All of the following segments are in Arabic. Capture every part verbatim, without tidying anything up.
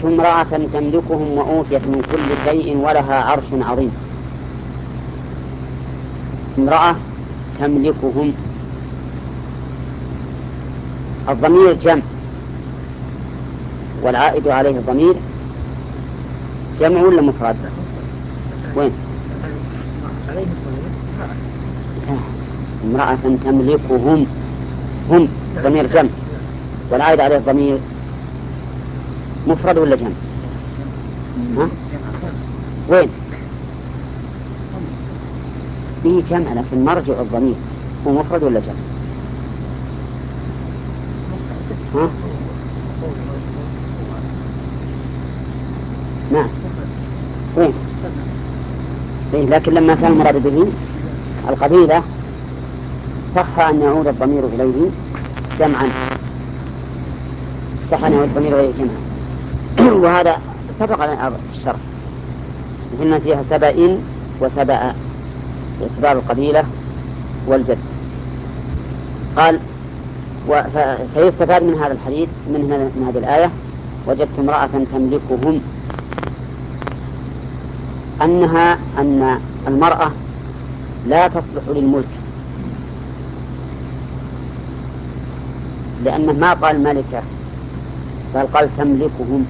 وجدت امرأة تملكهم وأوتيت من كل شيء ولها عرش عظيم. امرأة تملكهم، الضمير جمع، والعائد عليه الضمير جمع ولا مفرد؟ وين؟ امرأة تملكهم، هم ضمير جمع، والعائد عليه الضمير مفرد ولا جمع؟ ها؟ وين؟ به جمع، لكن مرجع الضمير هو مفرد ولا جمع؟ ها؟ نعم. وين؟ إيه، لكن لما كان المراد به القبيلة صح أن يعود الضمير إليه جمعا، صح أن يعود الضمير إليه جمعا. وهذا سبق لنا في الشرح، قلنا فيها سبأ وسبأ باعتبار القبيلة والجد. قال فيستفاد من هذا الحديث من, من هذه الآية وجدت امرأة تملكهم أنها أن المرأة لا تصلح للملك، لأنه ما قال ملكة بل قال تملكهم.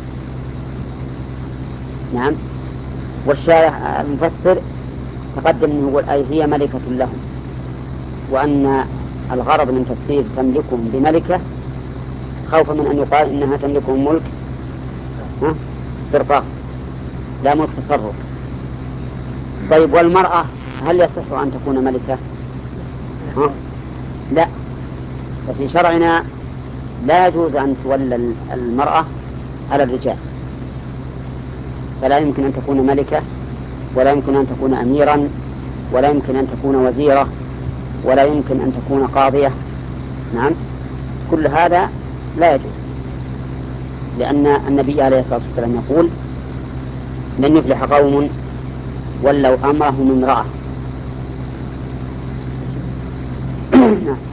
نعم. والشارع المفسر تقدم أنه يقول أي هي ملكة لهم، وأن الغرض من تفسير تملكهم بملكة خوفا من أن يقال إنها تملكهم ملك استرقاق لا ملك تصرف. طيب والمرأة هل يصح أن تكون ملكة؟ ها؟ لا، ففي شرعنا لا يجوز أن تولى المرأة على الرجال، فلا يمكن أن تكون ملكة، ولا يمكن أن تكون أميرا، ولا يمكن أن تكون وزيرة، ولا يمكن أن تكون قاضية. نعم، كل هذا لا يجوز، لأن النبي عليه الصلاة والسلام يقول لن يفلح قوم ولوا أمرهم امرأة.